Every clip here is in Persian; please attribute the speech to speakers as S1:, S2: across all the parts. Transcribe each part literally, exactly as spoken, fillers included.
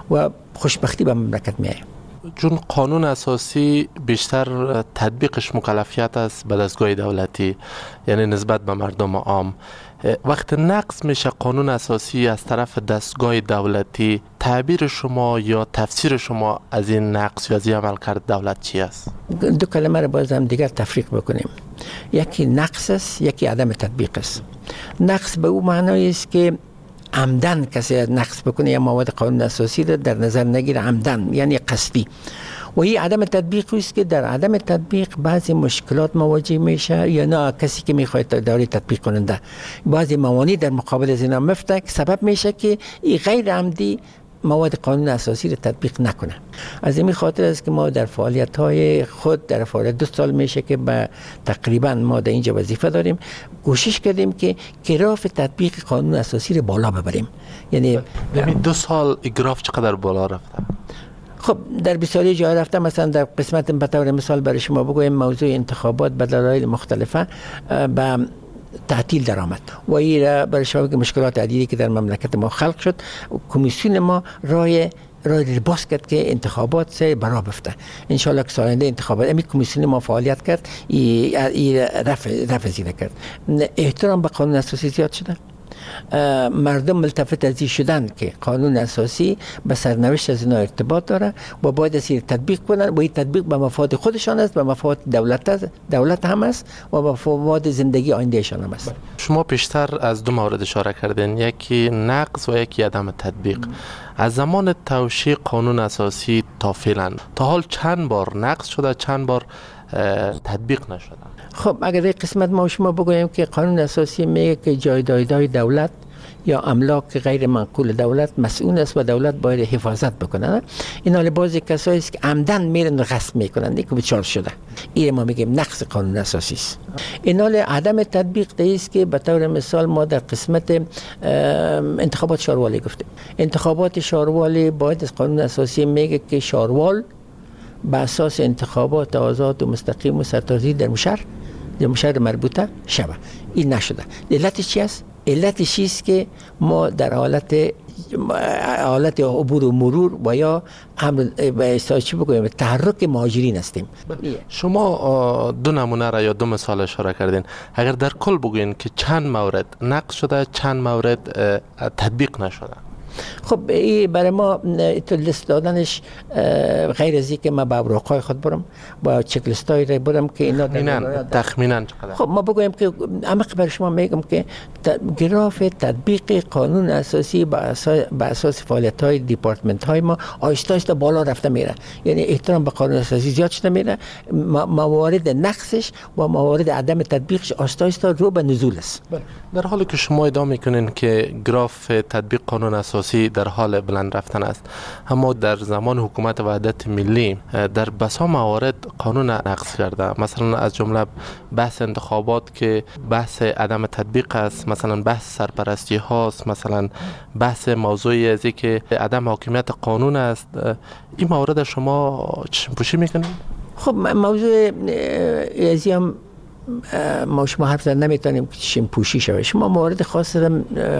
S1: و خوشبختی به مملکت میآید.
S2: چون قانون اساسی بیشتر تطبیقش مکلفیت است به دستگاه دولتی، یعنی نسبت به مردم عام. وقت نقض میشه قانون اساسی از طرف دستگاه دولتی، تعبیر شما یا تفسیر شما از این نقض یا از این عملکرد دولت چی است؟
S1: دو کلمه رو باز هم دیگر تفریق بکنیم. یکی نقض است، یکی عدم تطبیق است. نقض به او معنایی است که عمدن کسی نقض بکنه یا مواد قانون اساسی را در نظر نگیره، عمدن یعنی قصدی. و این عدم تطبیق است که در عدم تطبیق بعضی مشکلات مواجه میشه، یا نه کسی که میخواد داری تطبیق کننده بعضی موانع در مقابل از اینا مفته که سبب میشه که این غیر عمدی مواد قانون اساسی را تطبیق نکنه. از این خاطر است که ما در فعالیت های خود در فعالیت دو سال میشه که به تقریبا ما در اینجا وظیفه داریم، کوشش کردیم که گراف تطبیق قانون اساسی را بالا ببریم. یعنی
S2: ببین دو سال گراف چقدر بالا رفته؟
S1: خب در بسیاری جای رفته. مثلا در قسمت به طور مثال برای شما بگویم موضوع انتخابات به دلایل مختلفه به تعطیل درآمد و این برای شما که مشکلات عدیدی که در مملکت ما خلق شد، کمیسیون ما رای رای باز کرد که انتخابات سه برا بفته. ان شاء الله که ساینده انتخابات امی کمیسیون ما فعالیت کرد، ای رفع رفع زیره کرد. احترام به قانون اساسی زیاد شده. مردم ملتفت از این شدن که قانون اساسی به سرنوشت از اینا ارتباط داره و باید از این تطبیق کنن و این تطبیق به مفاد خودشان است، به مفاد دولت دولت هم است و به مفاد زندگی آیندهشان هم است.
S2: شما پیشتر از دو مورد اشاره کردین، یکی نقض و یکی عدم تطبیق. از زمان توشیح قانون اساسی تا فعلا تا حال چند بار نقض شده، چند بار تطبیق نشده؟
S1: خب اگر این قسمت ما شما بگوییم که قانون اساسی میگه که جایدادهای دولت یا املاک غیر منقول دولت مسئول است و دولت باید حفاظت بکنه. این حال بعضی کسایی است که عمدن میرن غصب میکنن که بچار شده. این ما میگیم نقض قانون اساسی است. این حال عدم تطبیق است که به طور مثال ما در قسمت انتخابات شاروالی گفتیم. انتخابات شاروالی باید از قانون اساسی میگه که شاروال به اساس انتخابات آزاد و مستقیم و سرتاسری در مشهر در مشهر مربوطه شود. این نشده. علتش چی است؟ علتش چیست که ما در حالت حالت عبور و مرور و یا امر به اصطلاح چی بگویم تحرک مهاجرین هستیم.
S2: شما دو نمونه را یا دو مثال اشاره کردین. اگر در کل بگوین که چند مورد نقض شده، چند مورد تطبیق نشده؟
S1: خب این برای ما تو لیست دادنش غیر از اینکه ما با اوراقای خود برم با چک لیستای را برم که اینا
S2: تخمینا تخمینا چقدر.
S1: خب ما بگویم که عمق برای شما میگم که گراف تطبیق قانون اساسی با اساس با اساس فعالیت های دیپارتمنت های ما آهسته آهسته بالا رفته میره. یعنی احترام به قانون اساسی زیاد شده میره، موارد نقصش و موارد عدم تطبیقش آهسته آهسته رو به نزول است.
S2: در حالی که شما ادعا میکنین که گراف تطبیق قانون اساسی در حال بلند رفتن است، اما در زمان حکومت وحدت ملی در بسا موارد قانون نقض کرده. مثلا از جمله بحث انتخابات که بحث عدم تطبیق است، مثلا بحث سرپرستی هاست، مثلا بحث موضوعی از که عدم حاکمیت قانون است. این موارد شما چشم پوشی میکنید؟
S1: خب موضوع ازی هم ما شما حرف زد نمیتونیم که چشم پوشی شود. شما موارد خاص را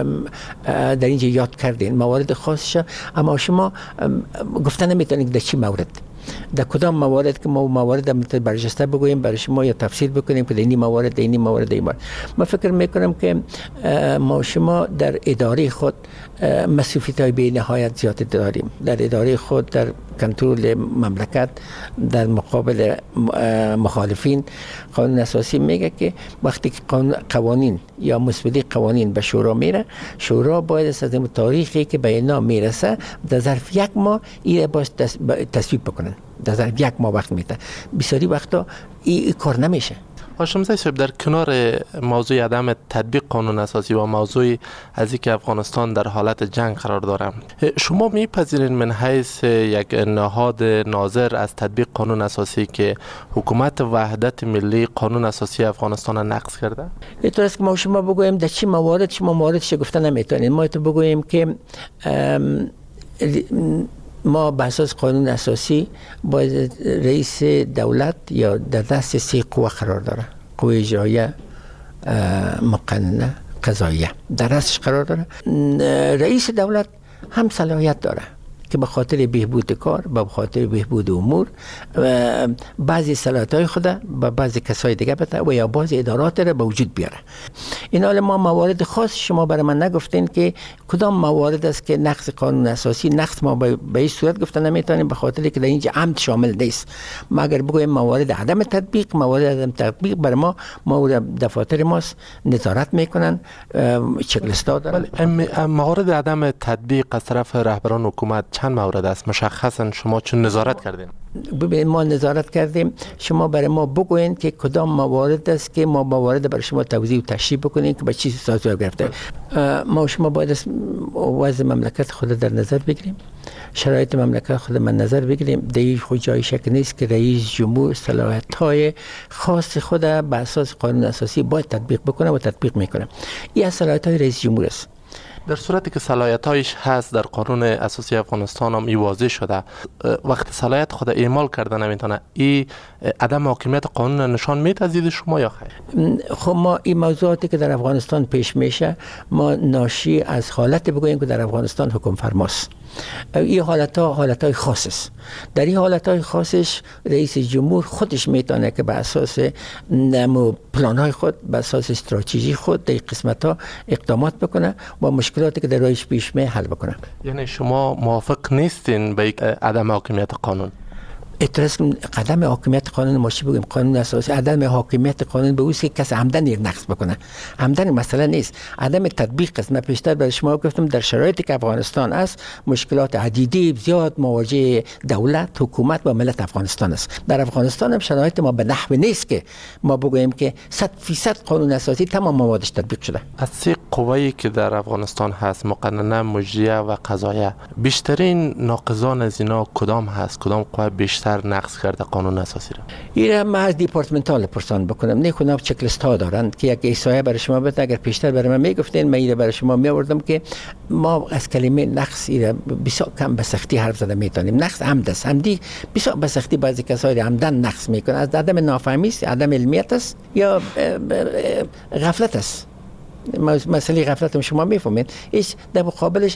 S1: در اینجا یاد کردین، موارد خاصش، اما شما گفتن نمیتونید در چی مورد، در کدام موارد که ما موارد برجسته بگوییم برای شما یا تفسیر بکنیم که در این موارد در این موارد این موارد. ما فکر میکنم که ما شما در اداره خود مسئولیت های بی نهایت زیاد داریم. در اداره خود در کنترل مملکت در مقابل مخالفین. قانون اساسی میگه که وقتی که قوانین یا مسودی قوانین به شورا میره، شورا باید از این تاریخی که به اینا میرسه در ظرف یک ماه این باید تصویب بکنن. در ظرف یک ماه وقت میده. بسیاری وقتا این کار نمیشه.
S2: هاشمزاده صاحب، در کنار موضوع عدم تطبیق قانون اساسی و موضوع از اینکه افغانستان در حالت جنگ قرار دارم، شما میپذیرین من حیث یک نهاد ناظر از تطبیق قانون اساسی که حکومت وحدت ملی قانون اساسی افغانستان را نقض کرده؟
S1: اینطور است که ما شما بگوییم در چی موارد شما مواردش گفته نمیتونید. ما تو بگوییم که ما به اساس قانون اساسی باید رئیس دولت یا در دست سه قوه قرار داره: قوه اجراییه، مقننه، قضاییه. در دستش قرار داره. رئیس دولت هم صلاحیت داره که به خاطر بهبود کار، به خاطر بهبود امور بعضی صلاحیت‌های خود به بعضی کسای دیگه بده و یا بعضی ادارات را به وجود بیاره. این حال ما موارد خاص شما برای من نگفتین که کدام موارد است که نقض قانون اساسی. نقض ما به این صورت گفتن نمیتونیم به خاطر که در اینجا عمد شامل نیست. ما اگر بگویم موارد عدم تطبیق، موارد عدم تطبیق برای ما موارد دفاتر ماست نظارت میکنن، چک لیست دارن.
S2: موارد عدم تطبیق از طرف رهبران حکومت چند مورد است مشخصا شما چون نظارت کردین؟
S1: ببین ما نظارت کردیم، شما برای ما بگوین که کدام موارد است که ما موارد برای شما توضیح و تشریح بکنیم که به چی سازگار گرفته. ما شما باید وضع مملکت خود در نظر بگیریم، شرایط مملکت خود من نظر بگیریم. دیگه خود جای شک نیست که رئیس جمهور صلاحیت‌های خاص خود به اساس قانون اساسی باید تطبیق بکنه و تطبیق میکنه. این از صلاحیت‌های رئیس جمهور است.
S2: در صورتی که صلاحیت‌هایش هست در قانون اساسی افغانستان هم واضح شده، وقت صلاحیت خود اعمال کرده نمیتونه، این عدم حاکمیت قانون نشان میده از دید شما یا خیر؟
S1: خب ما این موضوعاتی که در افغانستان پیش میشه ما ناشی از حالت بگوییم که در افغانستان حکم فرماست. این حالت ها حالت های خاص است. در این حالت های خاصش رئیس جمهور خودش میتونه که به اساس نمو پلان های خود، به اساس استراتژی خود در قسمت ها اقدامات بکنه و مشکلاتی که در راهش پیش می حل بکنه.
S2: یعنی شما موافق نیستین به عدم حاکمیت قانون؟
S1: اعتراض قدم حاکمیت قانون ما چی بگیم؟ قانون اساسی عدم حاکمیت قانون به اوست که کس عمدن یک نقض بکنه. عمدن مسئله نیست، عدم تطبیق است. من پیشتر برای شما گفتم در شرایطی که افغانستان است مشکلات عدیدی زیاد مواجه دولت، حکومت و ملت افغانستان است. در افغانستان هم شرایط ما به نحو نیست که ما بگوییم که صد فیصد قانون اساسی تمام موادش تطبیق شده.
S2: از سه قوایی که در افغانستان هست، مقننه، مجریه و قضاییه، بیشترین ناقضان از اینا کدام هست؟ کدام قوه بیشتر نقض کرده قانون اساسی را؟
S1: این ما از دیپارتمنتال پرسان بکنم. نه خودم چک لیست ها دارند که یک احصایه برای شما بده. اگر پیشتر برای من میگفتین من اینو برای شما میآوردم که ما از کلمه نقض ایره بسیار کم به سختی حرف زده میتونیم. نقض عمد است. عمدی بسیار به سختی بعضی کسایی عمدن نقض میکنن. از عدم نافهمی است، عدم علمیت است یا غفلت است. مسئله غفلت هم شما میفهمید. ایش در مقابلش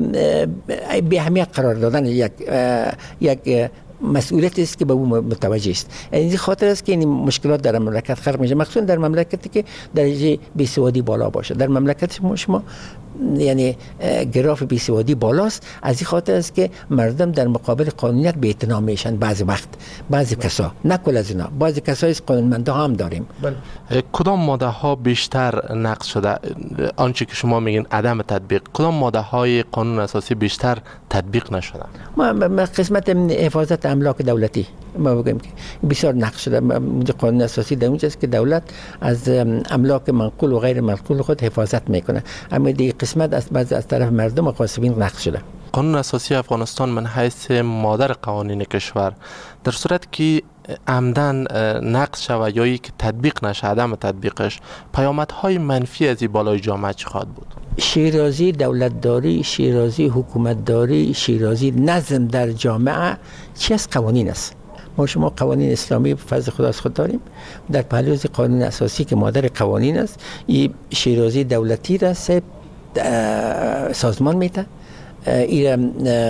S1: بی اهمیت قرار دادن یک یک مسئولیت است که به اون متوجه است. این خاطر است که این مشکلات در مملکت خلق میشه، مخصوصا در مملکتی که درجه بیسوادی بالا باشه. در مملکت شما شما یعنی گراف بیسوادی بالاست. از این خاطر است که مردم در مقابل قانونیت به اعتنا میشن. بعضی وقت بعضی کسا، نه کل از اینا، بعضی کسای قانونمنده هم داریم.
S2: بله. کدام ماده ها بیشتر نقض شده؟ آنچه که شما میگین عدم تطبیق، کدام ماده های قانون اساسی بیشتر تطبیق نشده؟
S1: ما قسمت حفاظت املاک دولتی ما بگیم که بسیار نقض شده. قانون اساسی در اونجاست که دولت از املاک منقول و غیر منقول خود حفاظت میکنه، اما دیگه قسمت از بعض از طرف مردم و غاصبین نقض شده.
S2: قانون اساسی افغانستان من حیث مادر قوانین کشور در صورت که عمدن نقض شود یا که تطبیق نشه، عدم تطبیقش، پیامدهای منفی از این بالای جامعه چه خواهد بود؟
S1: شیرازی دولتداری، شیرازی حکومتداری، شیرازی نظم در جامعه چی از قوانین است. ما شما قوانین اسلامی فضل خدا از خود داریم. در پهلوز قانون اساسی که مادر قوانین است، این شیرازی دولتی را سازمان میده. این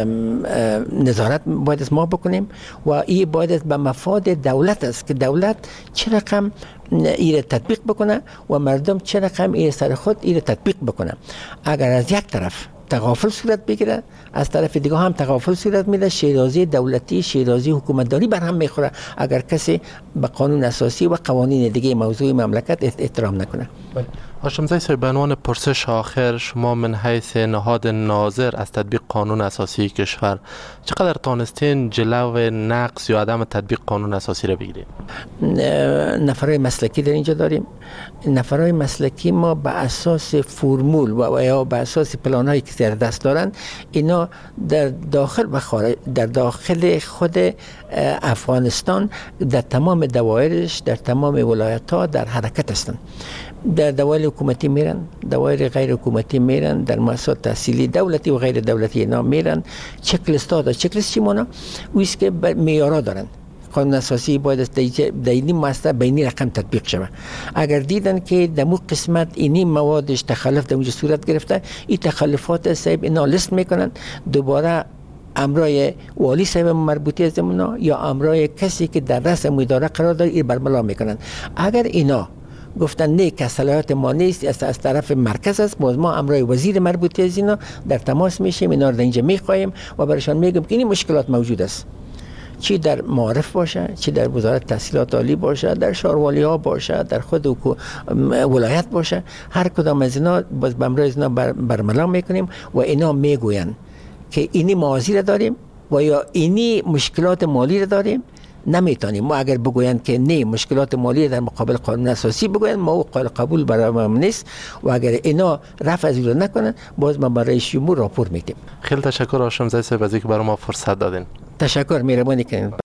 S1: نظارت باید از ما بکنیم و این باید به مفاد دولت است که دولت چه رقم این تطبیق بکنه و مردم چه رقم این سر خود این تطبیق بکنه. اگر از یک طرف تغافل صورت بگیره، از طرف دیگه هم تغافل صورت میده. شیرازی دولتی، شیرازی حکومتداری بر هم میخوره اگر کسی به قانون اساسی و قوانین دیگه موضوع مملکت احترام نکنه.
S2: هاشمزاده صاحب، به عنوان پرسش آخر، شما من حیث نهاد ناظر از تطبیق قانون اساسی کشور چقدر تانستین جلو نقض یا عدم تطبیق قانون اساسی را بگیرید؟
S1: نفرای مسلکی در اینجا داریم. نفرای مسلکی ما به اساس فرمول و یا به اساس پلان هایی که در دست دارن، اینا در داخل و خارج، در داخل خود افغانستان در تمام دوایرش، در تمام ولایت ها در حرکت هستند. در دوائر حکومتی میرن، دوائر غیر حکومتی میرن، در مؤسسات تحصیلی دولتی و غیر دولتی اینا میرن. چک لیست ها دارن. چک لیست چی مونه؟ اویست که معیارا دارن. قانون اساسی باید در این مؤسسه بینی رقم تطبیق شود. اگر دیدن که در مو قسمت اینی موادش تخلف در اونجا صورت گرفته، این تخلفات صاحب اینا لیست میکنن، دوباره امرای والی صاحب مربوطه از اونا یا امرای کسی که در رأس اداره قرار داره این برملا میکنن. اگر اینا گفتن نه که صلاحیت ما نیست از, از طرف مرکز است، باز ما امرای وزیر مربوطه از اینا در تماس میشیم، اینا رو در اینجا میخوایم و برایشان میگیم که این مشکلات موجود است، چی در معارف باشه، چی در وزارت تحصیلات عالی باشه، در شهروالی ها باشه، در خود ولایت باشه، هر کدام از اینا باز به امرای اینا بر برملا میکنیم و اینا میگوین که اینی موازی را داریم و یا اینی مشکلات مالی را داریم. نمیتونیم ما اگر بگویند که نه مشکلات مالی در مقابل قانون اساسی بگویند، ما او قابل قبول برای ما نیست و اگر اینا رفع از اون نکنن باز ما برای شمول راپور میدیم.
S2: خیلی تشکر هاشم زاده صاحب از اینکه برای ما فرصت دادین.
S1: تشکر، مهربانی کنید.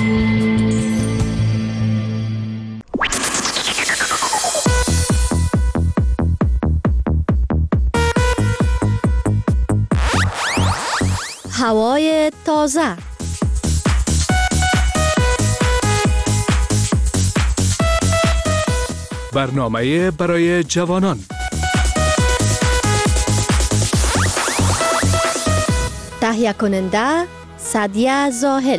S3: هوای تازه.
S4: برنامه برای جوانان.
S3: تهیه کننده سعدیه زاهل.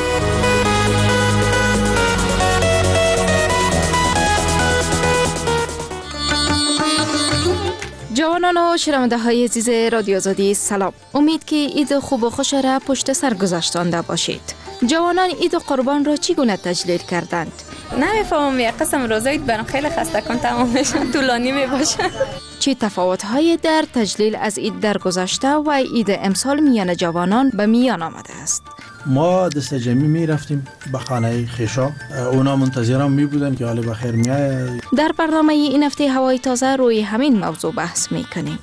S5: جوانان و شنونده های عزیز رادیو آزادی سلام. امید که عید خوب و خوش را پشت سر گذاشتانده باشید. جوانان عید قربان را چگونه تجلیل کردند؟
S6: نمیفهمم، یک قسم روزای برام خیلی خسته کن تمام میشن، طولانی میباشه.
S5: چه تفاوت‌هایی در تجلیل از عید در گذشته و عید امسال میان جوانان به میان آمده است؟
S7: ما دست جمعی می رفتیم به خانه خیشا، اونا منتظرم می بودن که حالا بخیر می آید.
S5: در برنامه این هفته هوای تازه روی همین موضوع بحث می کنیم.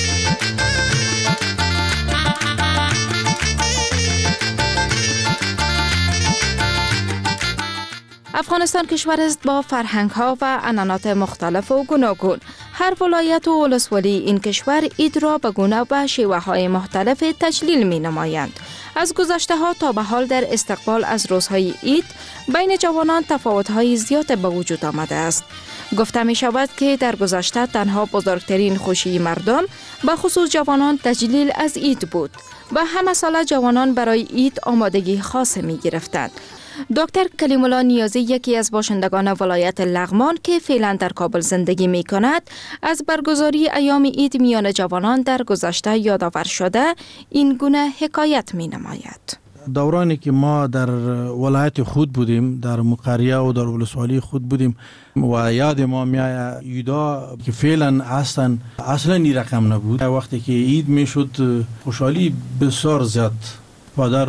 S5: افغانستان کشور است با فرهنگ ها و عنعنات مختلف و گوناگون. هر ولایت و ولسوالی این کشور عید را به گونه و شیوه های مختلف تجلیل می نمایند. از گذشته ها تا به حال در استقبال از روزهای عید بین جوانان تفاوت های زیاد به وجود آمده است. گفته می شود که در گذشته تنها بزرگترین خوشی مردم به خصوص جوانان تجلیل از عید بود و همه ساله جوانان برای عید آمادگی خاص می گرفتند. دکتر کلیم الله نیازی یکی از باشندگان ولایت لغمان که فعلا در کابل زندگی می کند از برگزاری ایام عید میان جوانان در گذشته یادآور شده این گونه حکایت می نماید.
S7: دورانی که ما در ولایت خود بودیم، در مقریه و در ولسوالی خود بودیم و یاد ما میآید عیدا که فعلا اصلا اصلا این رقم نبود. وقتی که عید می شد خوشحالی بسیار زیاد پدر